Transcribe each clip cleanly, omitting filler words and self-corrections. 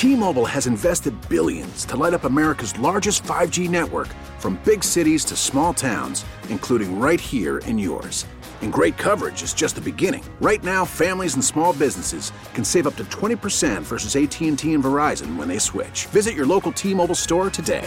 T-Mobile has invested billions to light up America's largest 5G network, from big cities to small towns, including right here in yours. And great coverage is just the beginning. Right now, families and small businesses can save up to 20% versus AT&T and Verizon when they switch. Visit your local T-Mobile store today.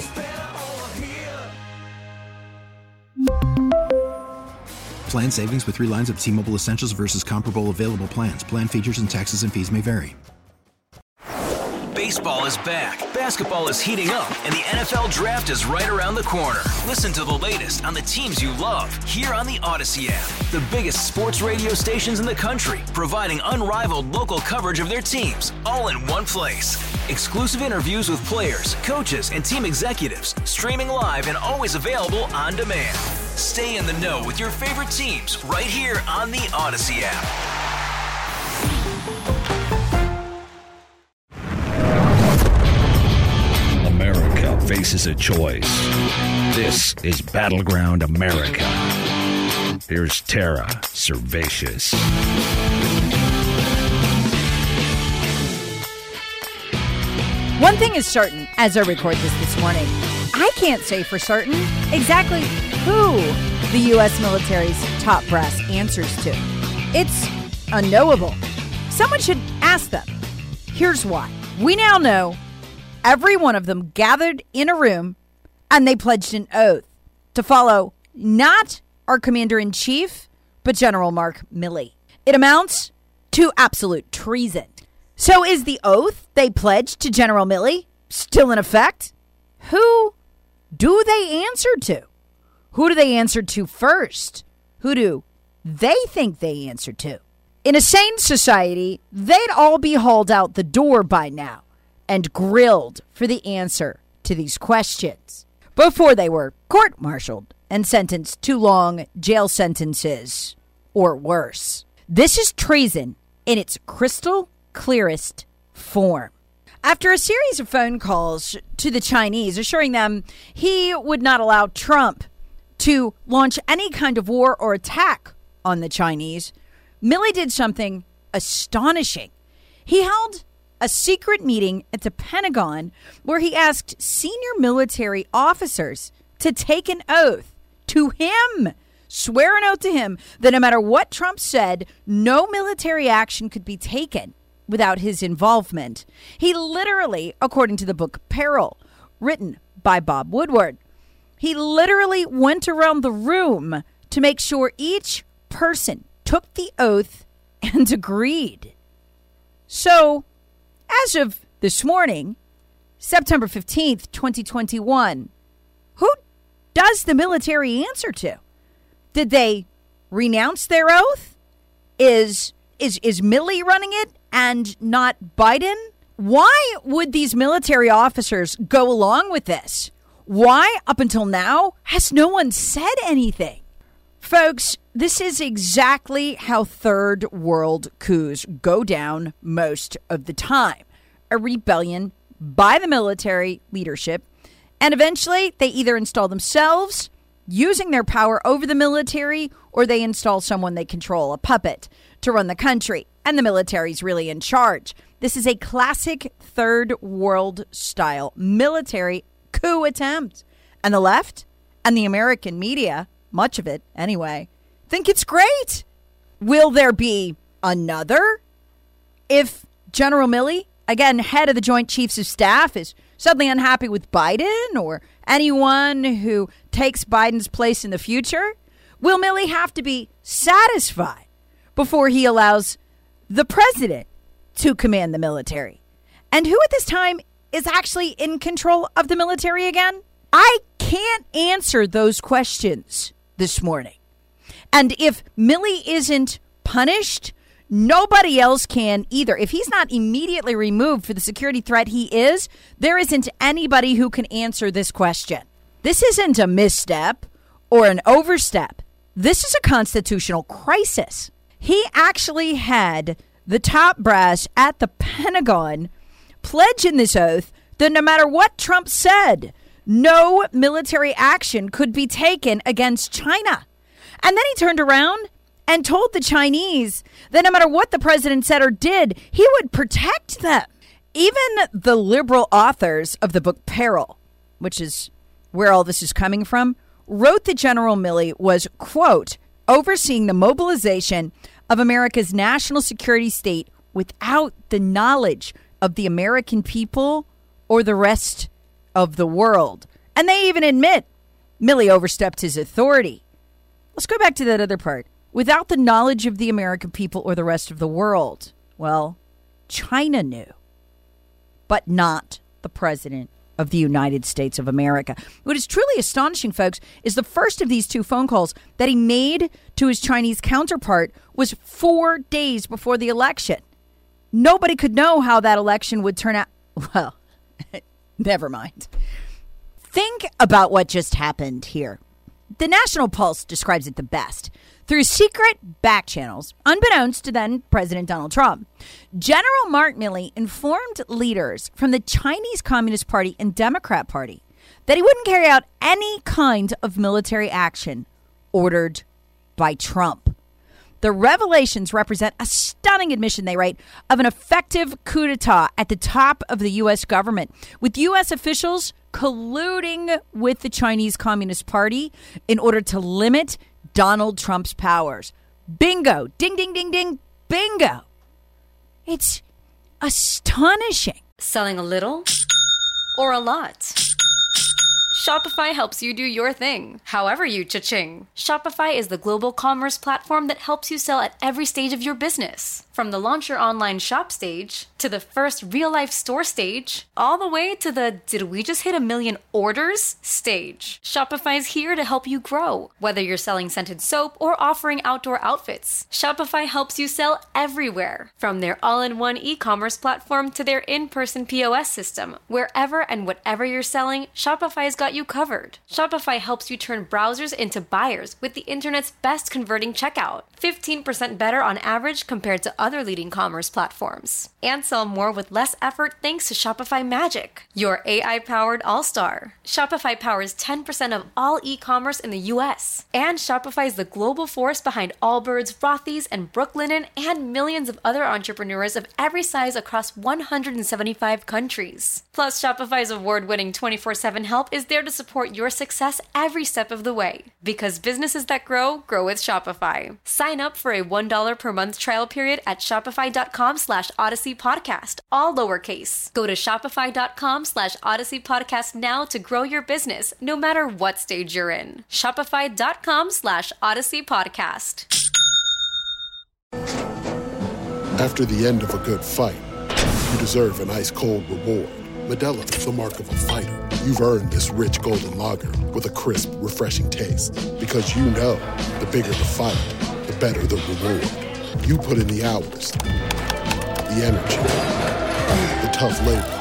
Plan savings with 3 lines of T-Mobile Essentials versus comparable available plans. Plan features and taxes and fees may vary. Baseball is back, basketball is heating up, and the NFL Draft is right around the corner. Listen to the latest on the teams you love here on the Odyssey app. The biggest sports radio stations in the country, providing unrivaled local coverage of their teams, all in one place. Exclusive interviews with players, coaches, and team executives, streaming live and always available on demand. Stay in the know with your favorite teams right here on the Odyssey app. America faces a choice. This is Battleground America. Here's Tara Servatius. One thing is certain as I record this morning. I can't say for certain exactly who the U.S. military's top brass answers to. It's unknowable. Someone should ask them. Here's why. We now know every one of them gathered in a room and they pledged an oath to follow not our commander-in-chief, but General Mark Milley. It amounts to absolute treason. So is the oath they pledged to General Milley still in effect? Who do they answer to? Who do they answer to first? Who do they think they answer to? In a sane society, they'd all be hauled out the door by now and grilled for the answer to these questions before they were court-martialed and sentenced to long jail sentences or worse. This is treason in its crystal clearest form. After a series of phone calls to the Chinese assuring them he would not allow Trump to launch any kind of war or attack on the Chinese, Milley did something astonishing. He held a secret meeting at the Pentagon where he asked senior military officers to take an oath to him, swear an oath to him that no matter what Trump said, no military action could be taken without his involvement. He literally, according to the book Peril, written by Bob Woodward, he literally went around the room to make sure each person took the oath and agreed. So, as of this morning, September 15th, 2021, who does the military answer to? Did they renounce their oath? Is Milley running it and not Biden? Why would these military officers go along with this? Why, up until now, has no one said anything? Folks, this is exactly how third world coups go down most of the time. A rebellion by the military leadership, and eventually they either install themselves using their power over the military, or they install someone they control, a puppet, to run the country, and the military's really in charge. This is a classic third world style military coup attempt. And the left and the American media, much of it anyway, think it's great. Will there be another? If General Milley, again, head of the Joint Chiefs of Staff, is suddenly unhappy with Biden or anyone who takes Biden's place in the future, will Milley have to be satisfied before he allows the president to command the military? And who at this time is actually in control of the military again? I can't answer those questions this morning. And if Milley isn't punished, nobody else can either. If he's not immediately removed for the security threat he is, there isn't anybody who can answer this question. This isn't a misstep or an overstep. This is a constitutional crisis. He actually had the top brass at the Pentagon pledge in this oath that no matter what Trump said, no military action could be taken against China. And then he turned around and told the Chinese that no matter what the president said or did, he would protect them. Even the liberal authors of the book Peril, which is where all this is coming from, wrote that General Milley was, quote, overseeing the mobilization of America's national security state without the knowledge of the American people or the rest of the world. And they even admit Milley overstepped his authority. Let's go back to that other part. Without the knowledge of the American people or the rest of the world. Well, China knew, but not the president of the United States of America. What is truly astonishing, folks, is the first of these two phone calls that he made to his Chinese counterpart was 4 days before the election. Nobody could know how that election would turn out. Well, never mind. Think about what just happened here. The National Pulse describes it the best. Through secret back channels, unbeknownst to then President Donald Trump, General Mark Milley informed leaders from the Chinese Communist Party and Democrat Party that he wouldn't carry out any kind of military action ordered by Trump. The revelations represent a stunning admission, they write, of an effective coup d'etat at the top of the U.S. government, with U.S. officials colluding with the Chinese Communist Party in order to limit Donald Trump's powers. Bingo. Ding, ding, ding, ding. Bingo. It's astonishing. Selling a little or a lot? Shopify helps you do your thing, however you cha-ching. Shopify is the global commerce platform that helps you sell at every stage of your business. From the launch your online shop stage, to the first real-life store stage, all the way to the did we just hit 1 million orders stage. Shopify's here to help you grow. Whether you're selling scented soap or offering outdoor outfits, Shopify helps you sell everywhere. From their all-in-one e-commerce platform to their in-person POS system. Wherever and whatever you're selling, Shopify's got you covered. Shopify helps you turn browsers into buyers with the internet's best converting checkout. 15% better on average compared to other leading commerce platforms. And sell more with less effort thanks to Shopify Magic, your AI-powered all-star. Shopify powers 10% of all e-commerce in the U.S. And Shopify is the global force behind Allbirds, Rothy's, and Brooklinen, and millions of other entrepreneurs of every size across 175 countries. Plus, Shopify's award-winning 24/7 help is there to support your success every step of the way. Because businesses that grow, grow with Shopify. Sign up for a $1 per month trial period at shopify.com/Odyssey Podcast, all lowercase. Go to shopify.com/Odyssey Podcast now to grow your business, no matter what stage you're in. Shopify.com/Odyssey Podcast. After the end of a good fight, you deserve an ice-cold reward. Modelo is the mark of a fighter. You've earned this rich golden lager with a crisp, refreshing taste. Because you know, the bigger the fight, the better the reward. You put in the hours, the energy, the tough labor.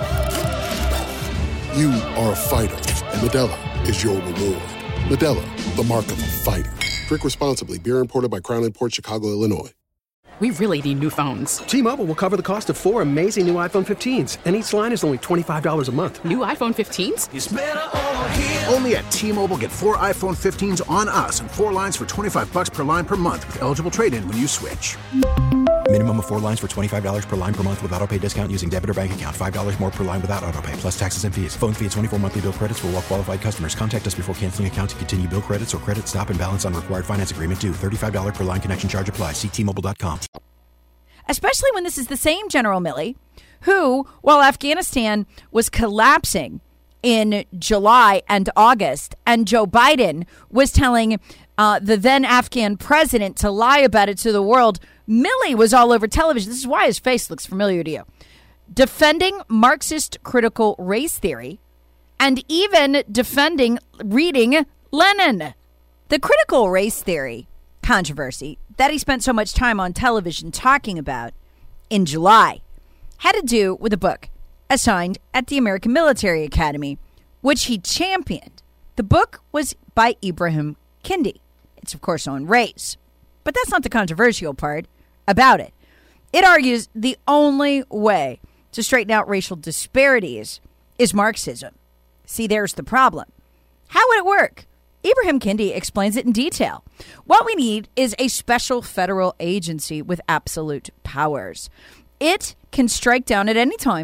You are a fighter, and Modelo is your reward. Modelo, the mark of a fighter. Drink responsibly. Beer imported by Crown Imports, Chicago, Illinois. We really need new phones. T-Mobile will cover the cost of 4 amazing new iPhone 15s, and each line is only $25 a month. New iPhone 15s? It's better over here. Only at T-Mobile, get 4 iPhone 15s on us and 4 lines for $25 per line per month with eligible trade-in when you switch. Minimum of 4 lines for $25 per line per month with autopay discount using debit or bank account. $5 more per line without autopay, plus taxes and fees. Phone fee at 24 monthly bill credits for well-qualified customers. Contact us before canceling account to continue bill credits or credit stop and balance on required finance agreement due. $35 per line connection charge applies. See T-Mobile.com. Especially when this is the same General Milley who, while Afghanistan was collapsing in July and August, and Joe Biden was telling the then Afghan president to lie about it to the world, Milley was all over television. This is why his face looks familiar to you. Defending Marxist critical race theory and even defending reading Lenin. The critical race theory controversy that he spent so much time on television talking about in July had to do with a book assigned at the American Military Academy, which he championed. The book was by Ibrahim Kendi. It's, of course, on race. But that's not the controversial part about it. It argues the only way to straighten out racial disparities is Marxism. See, there's the problem. How would it work? Ibrahim Kendi explains it in detail. What we need is a special federal agency with absolute powers. It can strike down at any time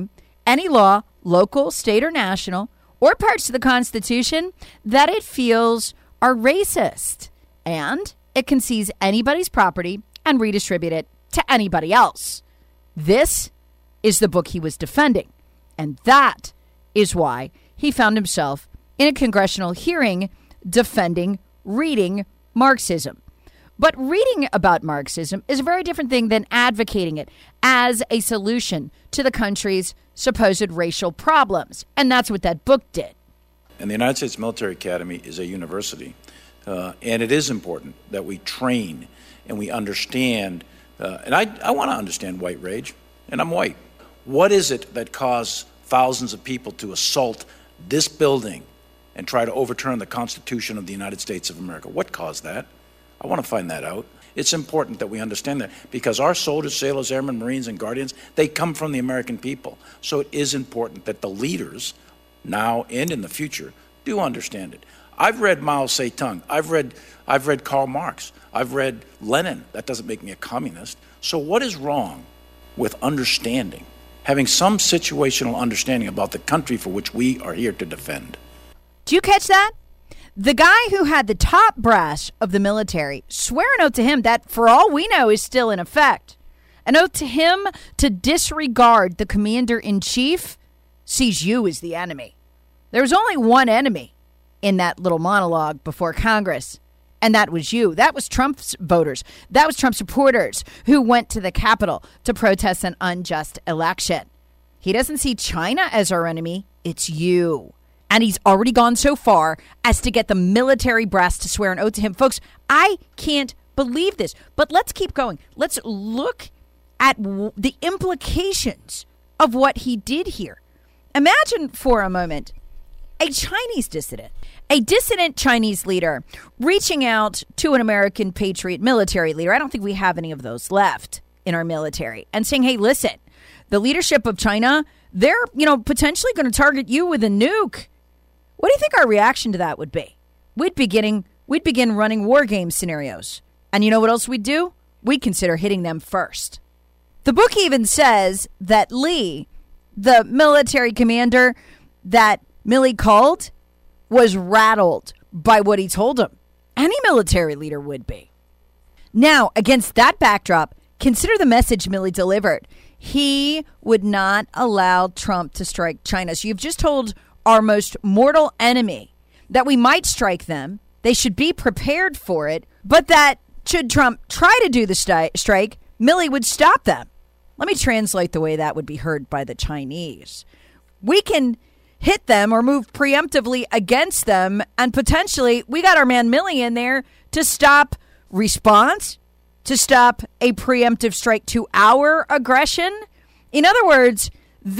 any law, local, state, or national, or parts of the Constitution that it feels are racist. And it can seize anybody's property and redistribute it to anybody else. This is the book he was defending. And that is why he found himself in a congressional hearing defending reading Marxism. But reading about Marxism is a very different thing than advocating it as a solution to the country's supposed racial problems. And that's what that book did. And the United States Military Academy is a university. And it is important that we train and we understand. And I want to understand white rage, and I'm white. What is it that caused thousands of people to assault this building and try to overturn the Constitution of the United States of America? What caused that? I want to find that out. It's important that we understand that because our soldiers, sailors, airmen, Marines, and Guardians, they come from the American people. So it is important that the leaders, now and in the future, do understand it. I've read Mao Zedong. I've read Karl Marx. I've read Lenin. That doesn't make me a communist. So what is wrong with understanding, having some situational understanding about the country for which we are here to defend? Do you catch that? The guy who had the top brass of the military swear an oath to him that, for all we know, is still in effect. An oath to him to disregard the commander-in-chief sees you as the enemy. There was only one enemy in that little monologue before Congress, and that was you. That was Trump's voters. That was Trump supporters who went to the Capitol to protest an unjust election. He doesn't see China as our enemy. It's you. And he's already gone so far as to get the military brass to swear an oath to him. Folks, I can't believe this. But let's keep going. Let's look at the implications of what he did here. Imagine for a moment a Chinese dissident, a dissident Chinese leader reaching out to an American patriot military leader. I don't think we have any of those left in our military, and saying, hey, listen, the leadership of China, they're, potentially going to target you with a nuke. What do you think our reaction to that would be? We'd begin running war game scenarios. And you know what else we'd do? We'd consider hitting them first. The book even says that Lee, the military commander that Milley called, was rattled by what he told him. Any military leader would be. Now, against that backdrop, consider the message Milley delivered. He would not allow Trump to strike China. So you've just told our most mortal enemy that we might strike them. They should be prepared for it, but that should Trump try to do the strike, Milley would stop them. Let me translate the way that would be heard by the Chinese. We can hit them or move preemptively against them, and potentially we got our man Milley in there to stop response, to stop a preemptive strike to our aggression. In other words,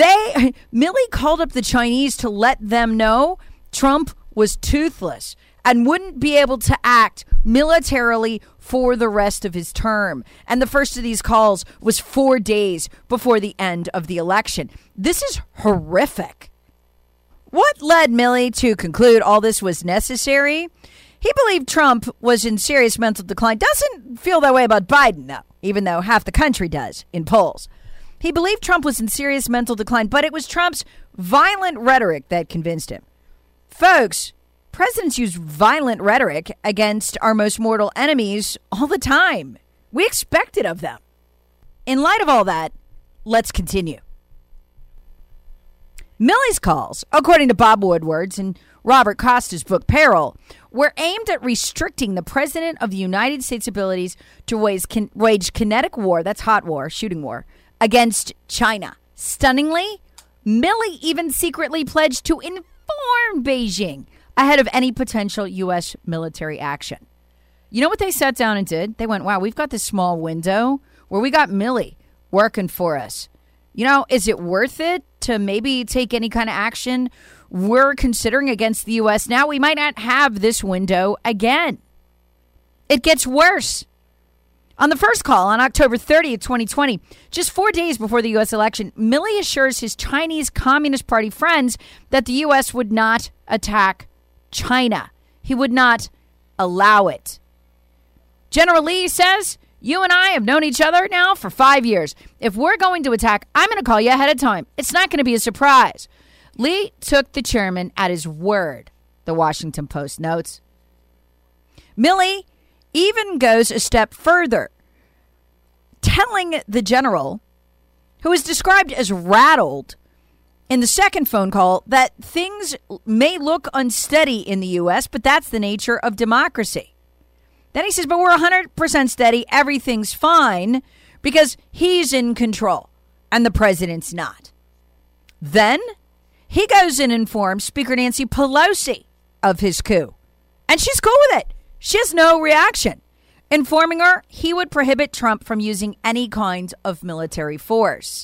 Milley called up the Chinese to let them know Trump was toothless and wouldn't be able to act militarily for the rest of his term. And the first of these calls was 4 days before the end of the election. This is horrific. What led Milley to conclude all this was necessary? He believed Trump was in serious mental decline. Doesn't feel that way about Biden, though, even though half the country does in polls. He believed Trump was in serious mental decline, but it was Trump's violent rhetoric that convinced him. Folks, presidents use violent rhetoric against our most mortal enemies all the time. We expect it of them. In light of all that, let's continue. Milley's calls, according to Bob Woodward's and Robert Costa's book Peril, were aimed at restricting the president of the United States' abilities to wage kinetic war, that's hot war, shooting war, against China. Stunningly, Milley even secretly pledged to inform Beijing ahead of any potential U.S. military action. You know what they sat down and did? They went, wow, we've got this small window where we got Milley working for us. Is it worth it to maybe take any kind of action we're considering against the U.S. now? We might not have this window again. It gets worse. On the first call on October 30th, 2020, just 4 days before the U.S. election, Milley assures his Chinese Communist Party friends that the U.S. would not attack China. He would not allow it. General Lee says, You and I have known each other now for 5 years. If we're going to attack, I'm going to call you ahead of time. It's not going to be a surprise. Lee took the chairman at his word, the Washington Post notes. Milley even goes a step further, telling the general, who is described as rattled in the second phone call, that things may look unsteady in the U.S., but that's the nature of democracy. Then he says, but we're 100% steady. Everything's fine because he's in control and the president's not. Then he goes and informs Speaker Nancy Pelosi of his coup. And she's cool with it. She has no reaction, informing her he would prohibit Trump from using any kind of military force.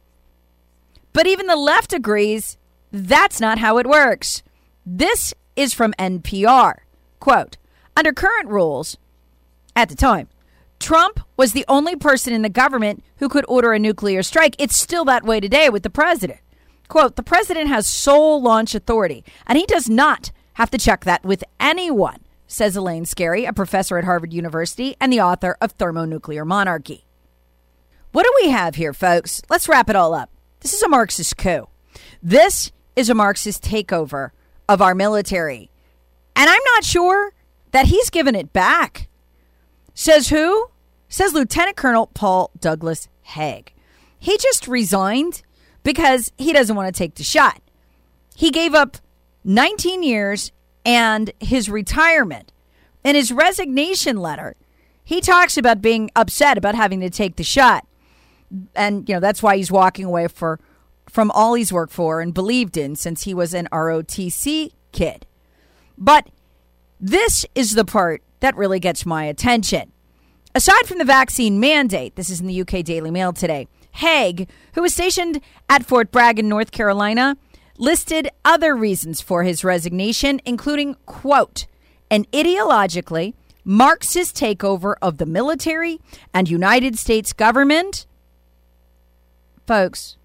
But even the left agrees that's not how it works. This is from NPR. Quote, under current rules, at the time, Trump was the only person in the government who could order a nuclear strike. It's still that way today with the president. Quote, the president has sole launch authority, and he does not have to check that with anyone, says Elaine Scarry, a professor at Harvard University and the author of Thermonuclear Monarchy. What do we have here, folks? Let's wrap it all up. This is a Marxist coup. This is a Marxist takeover of our military. And I'm not sure that he's given it back. Says who? Says Lieutenant Colonel Paul Douglas Haig. He just resigned because he doesn't want to take the shot. He gave up 19 years and his retirement. In his resignation letter, he talks about being upset about having to take the shot. And, you know, that's why he's walking away from all he's worked for and believed in since he was an ROTC kid. But this is the part that really gets my attention. Aside from the vaccine mandate, this is in the UK Daily Mail today, Haig, who was stationed at Fort Bragg in North Carolina, listed other reasons for his resignation, including, quote, an ideologically Marxist takeover of the military and United States government. Folks,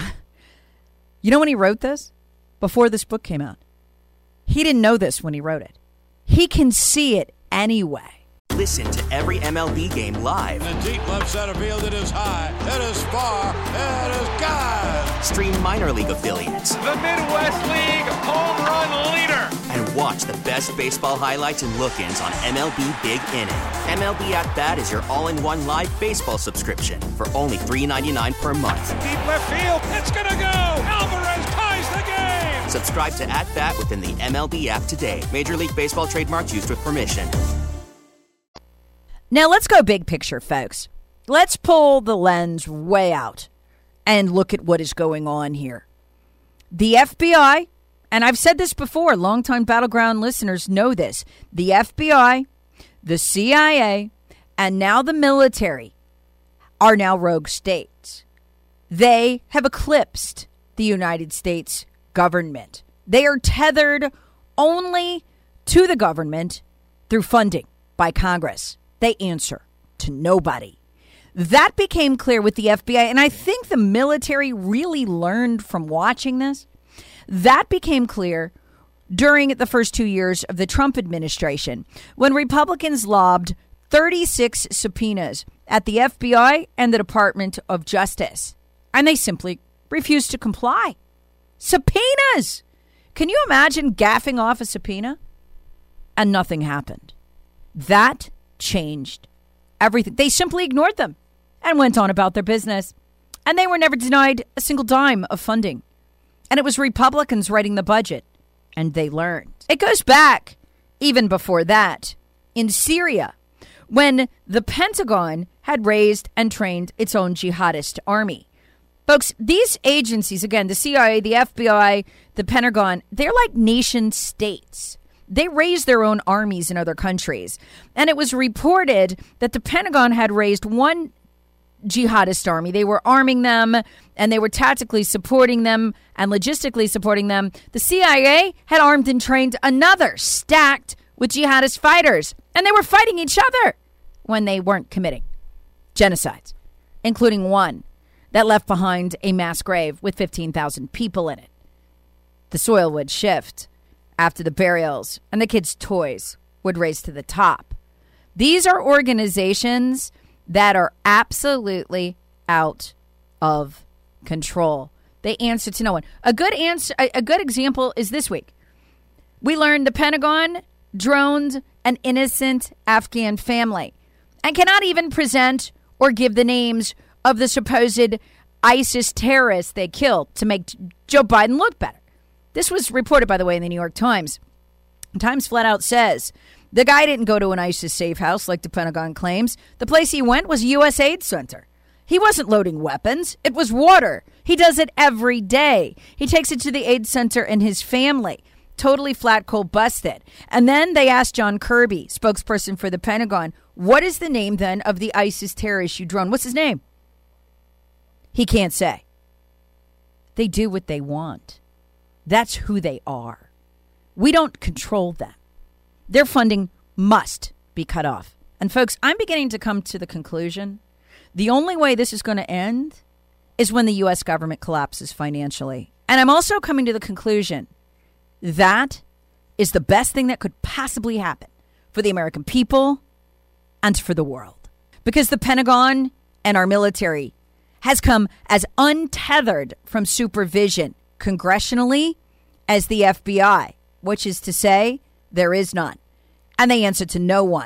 you know when he wrote this? Before this book came out. He didn't know this when he wrote it. He can see it anyway. Listen to every MLB game live. In the deep left center field, it is high, it is far, it is gone. Stream minor league affiliates. The Midwest League home run leader. And watch the best baseball highlights and look-ins on MLB Big Inning. MLB At Bat is your all-in-one live baseball subscription for only $3.99 per month. Deep left field, it's gonna go. Alvarez ties the game. Subscribe to At Bat within the MLB app today. Major League Baseball trademarks used with permission. Now, let's go big picture, folks. Let's pull the lens way out and look at what is going on here. The FBI, and I've said this before, longtime Battleground listeners know this. The FBI, the CIA, and now the military are now rogue states. They have eclipsed the United States government. They are tethered only to the government through funding by Congress. They answer to nobody. That became clear with the FBI, and I think the military really learned from watching this. That became clear during the first 2 years of the Trump administration, when Republicans lobbed 36 subpoenas at the FBI and the Department of Justice, and they simply refused to comply. Subpoenas! Can you imagine gaffing off a subpoena? And nothing happened. That changed everything. They simply ignored them and went on about their business. And they were never denied a single dime of funding. And it was Republicans writing the budget. And they learned. It goes back even before that in Syria, when the Pentagon had raised and trained its own jihadist army. Folks, these agencies, again, the CIA, the FBI, the Pentagon, they're like nation states. They raised their own armies in other countries. And it was reported that the Pentagon had raised one jihadist army. They were arming them, and they were tactically supporting them and logistically supporting them. The CIA had armed and trained another, stacked with jihadist fighters. And they were fighting each other when they weren't committing genocides, including one that left behind a mass grave with 15,000 people in it. The soil would shift after the burials, and the kids' toys would race to the top. These are organizations that are absolutely out of control. They answer to no one. A good example is this week. We learned the Pentagon droned an innocent Afghan family and cannot even present or give the names of the supposed ISIS terrorists they killed to make Joe Biden look better. This was reported, by the way, in the New York Times. Times flat out says the guy didn't go to an ISIS safe house like the Pentagon claims. The place he went was a U.S. aid center. He wasn't loading weapons. It was water. He does it every day. He takes it to the aid center and his family. Totally flat, cold busted. And then they asked John Kirby, spokesperson for the Pentagon, what is the name then of the ISIS terrorist you drone? What's his name? He can't say. They do what they want. That's who they are. We don't control them. Their funding must be cut off. And folks, I'm beginning to come to the conclusion the only way this is going to end is when the U.S. government collapses financially. And I'm also coming to the conclusion that is the best thing that could possibly happen for the American people and for the world. Because the Pentagon and our military has come as untethered from supervision congressionally as the FBI, which is to say there is none. And they answer to no one.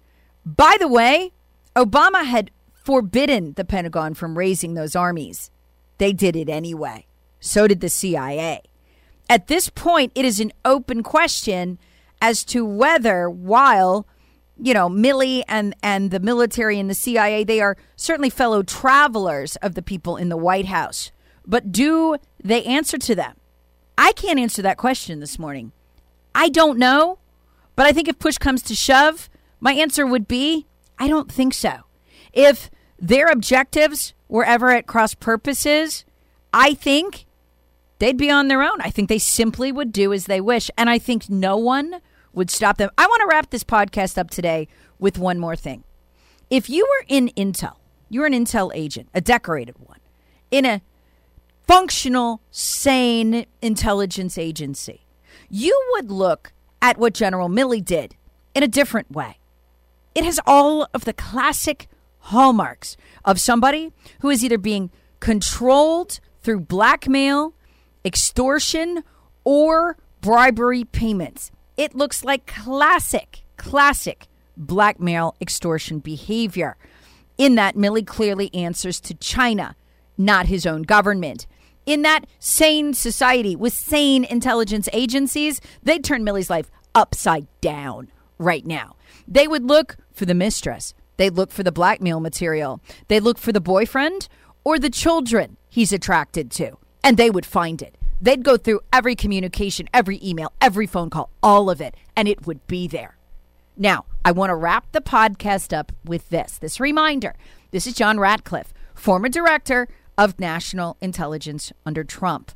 By the way, Obama had forbidden the Pentagon from raising those armies. They did it anyway. So did the CIA. At this point, it is an open question as to whether, while, Milley and the military and the CIA, they are certainly fellow travelers of the people in the White House. But do they answer to them? I can't answer that question this morning. I don't know. But I think if push comes to shove, my answer would be, I don't think so. If their objectives were ever at cross purposes, I think they'd be on their own. I think they simply would do as they wish. And I think no one would stop them. I want to wrap this podcast up today with one more thing. If you were in Intel, you're an Intel agent, a decorated one, in a functional, sane intelligence agency, you would look at what General Milley did in a different way. It has all of the classic hallmarks of somebody who is either being controlled through blackmail, extortion, or bribery payments. It looks like classic blackmail extortion behavior. In that, Milley clearly answers to China, not his own government. In that sane society with sane intelligence agencies, they'd turn Milley's life upside down right now. They would look for the mistress. They'd look for the blackmail material. They'd look for the boyfriend or the children he's attracted to, and they would find it. They'd go through every communication, every email, every phone call, all of it, and it would be there. Now, I want to wrap the podcast up with this reminder. This is John Ratcliffe, former director of national intelligence under Trump,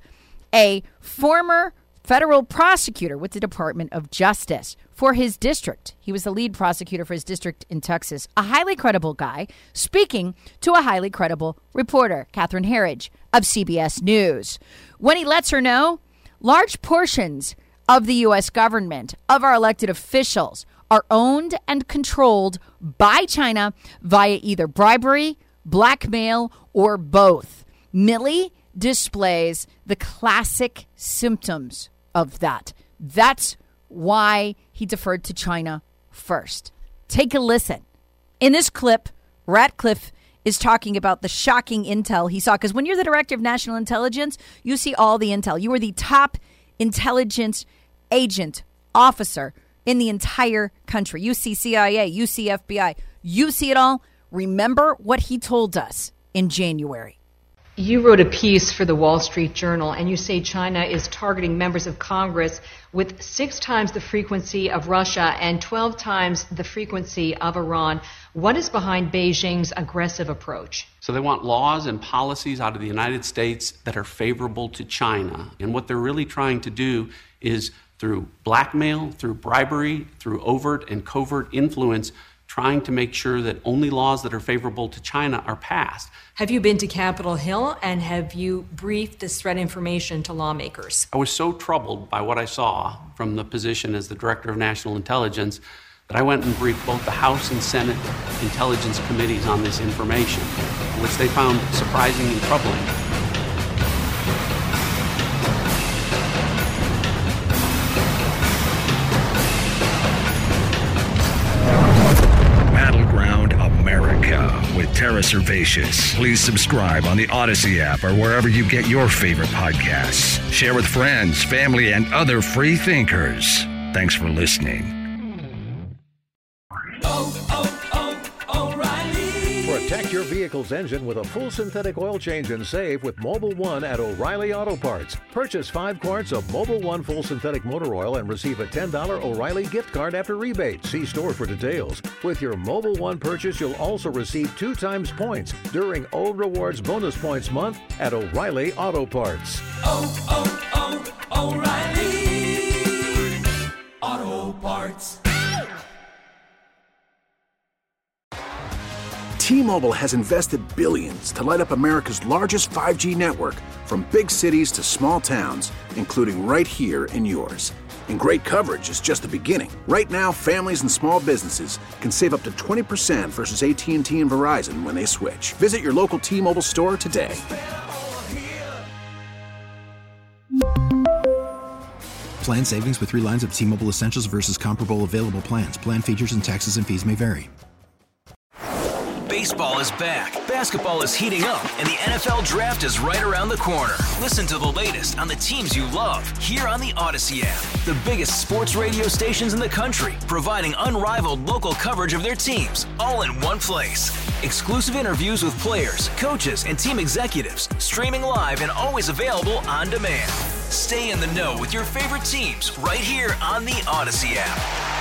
a former federal prosecutor with the Department of Justice for his district. He was the lead prosecutor for his district in Texas, a highly credible guy speaking to a highly credible reporter, Catherine Herridge of CBS News, when he lets her know large portions of the U.S. government, of our elected officials, are owned and controlled by China via either bribery, blackmail, or both. Milley displays the classic symptoms of that. That's why he deferred to China first. Take a listen. In this clip, Ratcliffe is talking about the shocking intel he saw. Because when you're the director of national intelligence, you see all the intel. You are the top intelligence agent, officer in the entire country. You see CIA, you see FBI, you see it all. Remember what he told us in January. You wrote a piece for the Wall Street Journal, and you say China is targeting members of Congress with 6 times the frequency of Russia and 12 times the frequency of Iran. What is behind Beijing's aggressive approach? So they want laws and policies out of the United States that are favorable to China. And what they're really trying to do is, through blackmail, through bribery, through overt and covert influence, trying to make sure that only laws that are favorable to China are passed. Have you been to Capitol Hill, and have you briefed this threat information to lawmakers? I was so troubled by what I saw from the position as the Director of National Intelligence that I went and briefed both the House and Senate Intelligence Committees on this information, which they found surprising and troubling. Battleground America with Tara Servatius. Please subscribe on the Odyssey app or wherever you get your favorite podcasts. Share with friends, family, and other free thinkers. Thanks for listening. Protect your vehicle's engine with a full synthetic oil change and save with Mobil 1 at O'Reilly Auto Parts. Purchase 5 quarts of Mobil 1 full synthetic motor oil and receive a $10 O'Reilly gift card after rebate. See store for details. With your Mobil 1 purchase, you'll also receive 2 times points during Old Rewards Bonus Points Month at O'Reilly Auto Parts. O'Reilly Auto Parts. T-Mobile has invested billions to light up America's largest 5G network, from big cities to small towns, including right here in yours. And great coverage is just the beginning. Right now, families and small businesses can save up to 20% versus AT&T and Verizon when they switch. Visit your local T-Mobile store today. Plan savings with 3 lines of T-Mobile Essentials versus comparable available plans. Plan features and taxes and fees may vary. Baseball is back, basketball is heating up, and the NFL Draft is right around the corner. Listen to the latest on the teams you love here on the Odyssey app. The biggest sports radio stations in the country, providing unrivaled local coverage of their teams, all in one place. Exclusive interviews with players, coaches, and team executives, streaming live and always available on demand. Stay in the know with your favorite teams right here on the Odyssey app.